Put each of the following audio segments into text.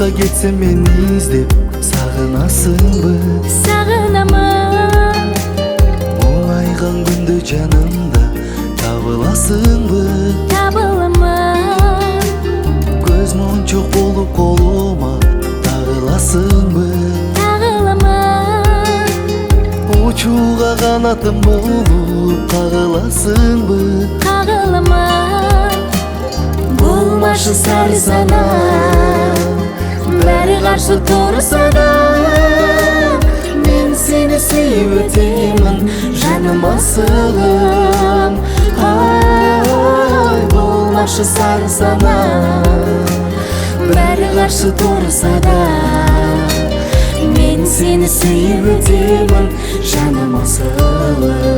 Жакка кетсем мени издеп сагынасыңбы? Сагынамын. Мұңайған күндө жанымда табыласыңбы? Табыламын. Көз мончок болуп колума тагыласыңбы? Тагыламын. Учууга канатым болуп кагыласыңбы? Кагыламын. Болмашы сары санам, бәрі қарсы тұрса да, Мен сени сүйүп өтемін, жаным асылым. ай, болмашы сары санам, бәрі қарсы тұрса да, мен сені сүйіп өтемін, жаным асылым.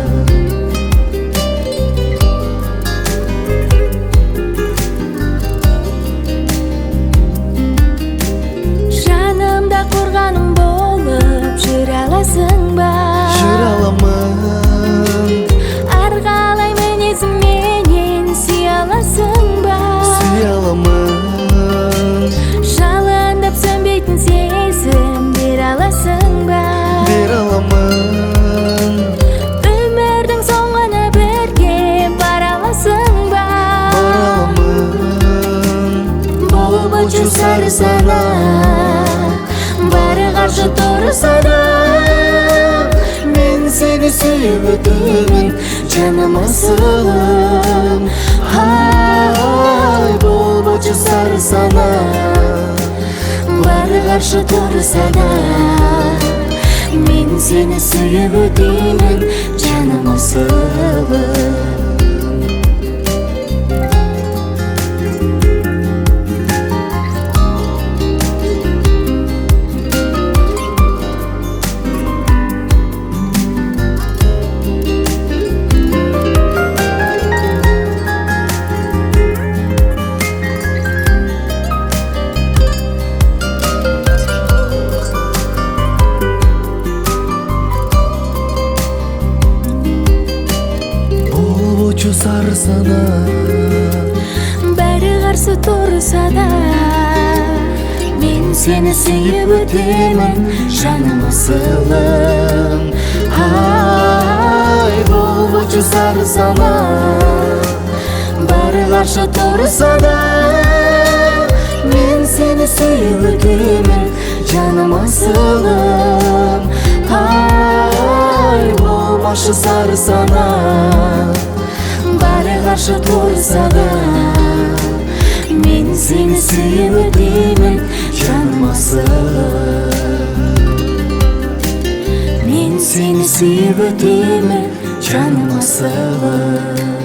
Қорғаным болып жүре аласың ба? Жүре аламын. Арғалай мінезімменен сүйе аласың ба? Сүйе аламын. Жалындап сөнбейтін сезім бере аласың ба? Бере аламын. Өмірдің соңына бірге бара аласың ба? Бара аламын. Болып өтші сары санам, бәрі қарсы тұрса да, Мен сени сүйүп өтөмүн, жаным асылым. ай, Болбочу сары санам, бәрі қарсы тұрса да, мен сені сүйіп өтемін, жаным асылым. Сары санам, бәрі қарсы тұрса да, мен сені сүйіп өтемін, жаным асылым. ай, болбочу сары санам, бәрі қарсы тұрса да, мен сени сүйүп өтөмүн, жаным асылым. ай, болмашы сары санам, бәрі қарсы тұрса да, мен сені сүйіп өтемін, жаным асылым. Мен сені сүйіп өтемін, жаным асылым.